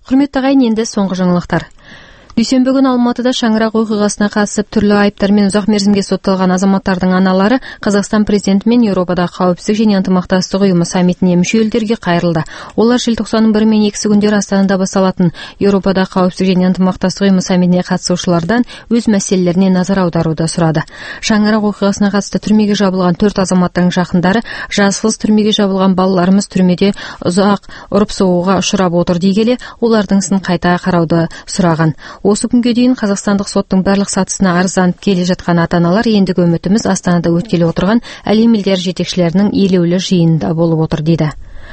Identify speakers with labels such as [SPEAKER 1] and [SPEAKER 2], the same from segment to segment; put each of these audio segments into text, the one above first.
[SPEAKER 1] Құрметті ағайын, енді соңғы жаңалықтар. Дүйсенбі күні Алматыда шаңырақ оқиғасына қатысып түрлі айыптармен ұзақ мерзімге сотталған азаматтардың аналары Қазақстан президенті мен Еуропадағы қауіпсіздік және ынтымақтастық ұйымы саммитіне мүше елдерге қайырылды. Олар желтоқсанның 1 мен 2 күндері Астанада басталатын Еуропадағы қауіпсіздік және ынтымақтастық ұйымы саммитіне қатысушылардан өз мәселелеріне назар аударуды сұрады. Шаңырақ оқиғасына қатысты түрмеге жабылған 4 азаматтың жақындары жазықсыз түрмеге жабылған балаларымыз түрмеде ұзақ ұрып-соғуға ұшырап отыр дей келе, олардың ісін қайта қарауды сұраған. Осы күнге дейін қазақстандық соттың барлық сатысына арызданып келе жатқан ата-аналар ендігі үмітіміз Астанада өткелі отырған әлем елдері жетекшілерінің елеулі жиынында болып отыр дейді.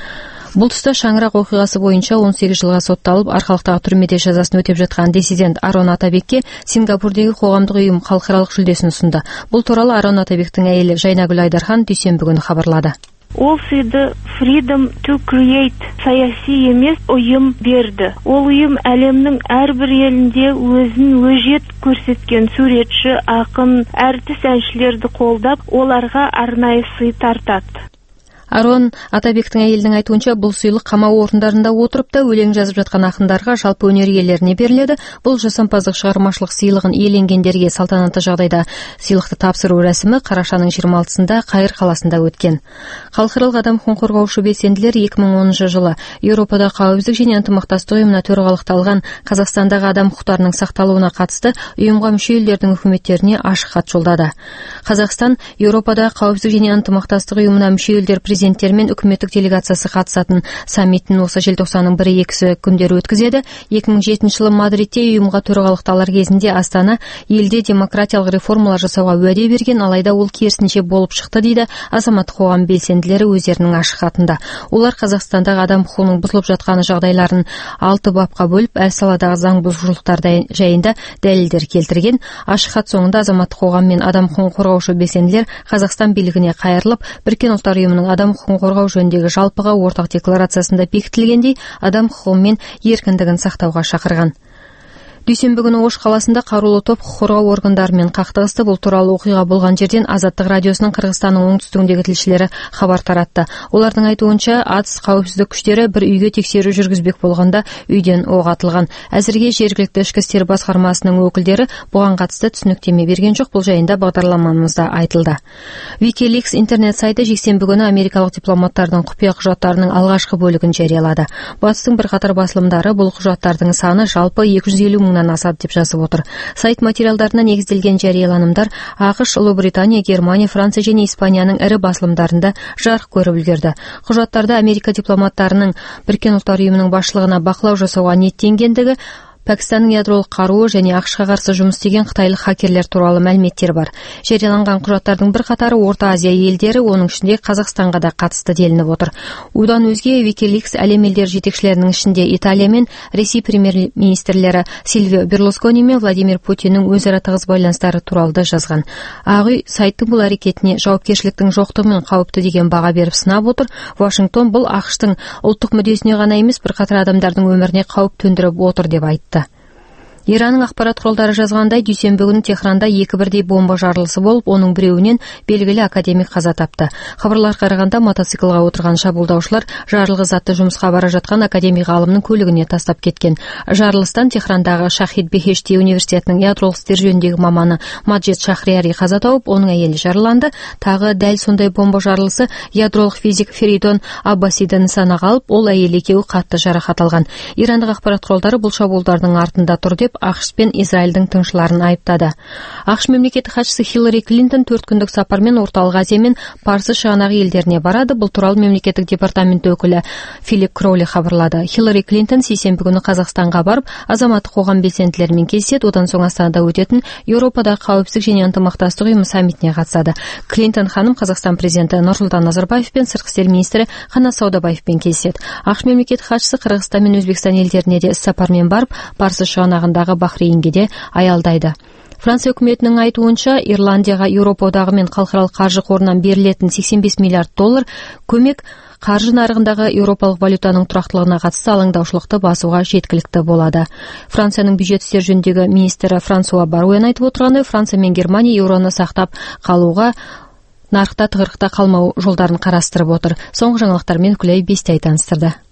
[SPEAKER 1] Бұл тұста шаңырақ оқиғасы бойынша 18 жылға сотталып, арқалықтағы түрмеде жазасын өтеп жатқан диссидент Арон Атабекке Сингапурдегі қоғамдық ұйым халықаралық жүлдесін ұсынды. Бұл туралы Арон Атабектің әйелі Жайнагүл Айдархан дүйсенбі күні хабарлады.
[SPEAKER 2] Ол сыйды Freedom to Create саяси емес ұйым берді. Ол ұйым әлемнің әрбір елінде өзін өжет көрсеткен суретші, ақын, әртіс, әншілерді қолдап, оларға арнайы сый тартады.
[SPEAKER 1] Арон Атабектің әйелінің айтуынша, бұл сыйлық қамау орындарында отырып та өлең жазып жатқан ақындарға, жалпы өнер иелеріне беріледі. Бұл жасампаздық шығармашылық сыйлығын иеленгендерге салтанатты жағдайда сыйлықты тапсыру рәсімі қарашаның 26-сында Қайыр қаласында өткен. Халықаралық адам құқығын қорғаушы белсенділер 2010 жылы Еуропада қауіпсіздік және ынтымақтастық ұйымына төрағалықты алған Қазақстандағы адам құқықтарының сақталуына қатысты ұйымға мүше елдердің үкіметтеріне ашық хат жолдады. Қазақстан Еуропада қауіпсіздік және ынтымақтастық ұйымына мүше елдер президенттер мен үкіметтік делегациясы қатысатын саммитін осы желтоқсанның 1-2 күндері өткізеді. 2007 жылы Мадридте ұйымға төрағалықты алар кезінде Астана елде демократиялық реформалар жасауға уәде берген, алайда ол керісінше болып шықты дейді азаматтық қоғам белсенділері өздерінің ашық хатында. Олар Қазақстандағы адам құқығының бұзылып жатқаны жағдайларын 6 бапқа бөліп, әр саладағы заң бұзушылықтар жайында дәлелдер келтірген. Ашық хат соңында азаматтық қоғам мен адам құқығын қорғаушы белсенділер Қазақстан билігіне қайырылып, Біріккен ұлттар ұйымының адам құқығын қорғау жөніндегі жалпыға ортақ декларациясында бекітілгендей адам құқығы мен еркіндігін сақтауға шақырған. Дүйсенбі күні Ош қаласында қарулы топ құқық қорғау органдарымен қақтығысты. Бұл туралы оқиға болған жерден Азаттық радиосының Қырғызстанның оңтүстігіндегі тілшілері хабар таратты. Олардың айтуынша, атыс қауіпсіздік күштері бір үйге тексеру жүргізбек болғанда үйден оқ атылған. Әзірге жергілікті ішкі істер басқармасының өкілдері бұған қатысты түсініктеме берген жоқ. Бұл жайында бағдарламамызда айтылды. WikiLeaks интернет сайты жексенбі күні америкалық дипломаттардың құпия құжаттарының алғашқы бөлігін жариялады. Батыстың бірқатар басылымдары бұл құжаттардың саны жалпы 250 мыңнан асады деп жазып отыр. Сайт материалдарына негізделген жарияланымдар ақш, Ұлыбритания, Германия, Франция және Испанияның ірі басылымдарында жарық көріп үлгерді. Құжаттарда Америка дипломаттарының Біріккен ұлттар ұйымының басшылығына бақылау жасауға ниеттенгендігі, Пәкістанның ядролық қаруы және ақшқа қарсы жұмыс істеген қытайлық хакерлер туралы мәліметтер бар. Жарияланған құжаттардың бірқатары Орта Азия елдері, оның ішінде Қазақстанға да қатысты делініп отыр. Одан өзге WikiLeaks әлем елдері жетекшілерінің ішінде Италия мен Ресей премьер-министрлері Сильвио Берлускони мен Владимир Путиннің өзара тығыз байланыстары туралы да жазған. Ақ үй сайттың бұл әрекетіне жауапкершіліктің жоқтығымен қауіпті деген баға беріп сынап отыр. Вашингтон бұл ақштың ұлттық мүддесіне ғана емес, бірқатар адамдардың өміріне қауіп төндіріп отыр деп айтты. Иранның ақпарат құралдары жазғандай, дүйсенбі күні Техранда 2 бірдей бомба жарылысы болып, оның біреуінен белгілі академик қаза тапты. Хабарлар қарағанда мотоциклға отырған шабуылдаушылар жарылғы затты жұмысқа бара жатқан академик ғалымның көлігіне тастап кеткен. Жарылыстан Техрандағы Шахид Бехешти университетінің ядролық істер жөніндегі маманы Маджид Шахриари қаза тауып, оның әйелі жараланды. Тағы дәл сондай бомба жарылысы ядролық физик Феридон Аббасиді нысанаға алып, ол әйел екеуі қатты жарақат алған. Ирандық ақпарат құралдары бұл шабуылдардың артында тұр деп ақш пен Израильдің тыңшыларын айыптады. ақш мемлекеттік хатшысы Хиллари Клинтон 4 күндік сапармен Орталық Азия мен Парсы шығанағы елдеріне барады. Бұл туралы мемлекеттік департамент өкілі Филипп Кроули хабарлады. Хиллари Клинтон сейсенбі күні Қазақстанға барып, азаматтық қоғам белсенділерімен кездеседі. Одан соң Астанада өтетін Еуропадағы қауіпсіздік және ынтымақтастық ұйымы саммитіне қатысады. Клинтон ханым Қазақстан президенті Нұрсұлтан Назарбаев пен сыртқы істер министрі Қанат Саудабаевпен кездеседі. ақш мемлекеттік хатшысы Қырғызстан мен Өзбекстан елдеріне де іссапармен барып, Парсы шығанағындағы Бахрейнге де аялдайды. Франция үкіметінің айтуынша, Ирландияға Еуропа одағы мен халықаралық қаржы қорынан берілетін 85 миллиард доллар көмек қаржы нарығындағы еуропалық валютаның тұрақтылығына қатысты алаңдаушылықты басуға жеткілікті болады. Францияның бюджет істер жөніндегі министрі Франсуа Баруэн айтып отырғандай, Франция мен Германия еуроны сақтап қалуға, нарықта тығырықта қалмау жолдарын қарастырып отыр. Соңғы жаңалықтармен Күләй Бестей таныстырды.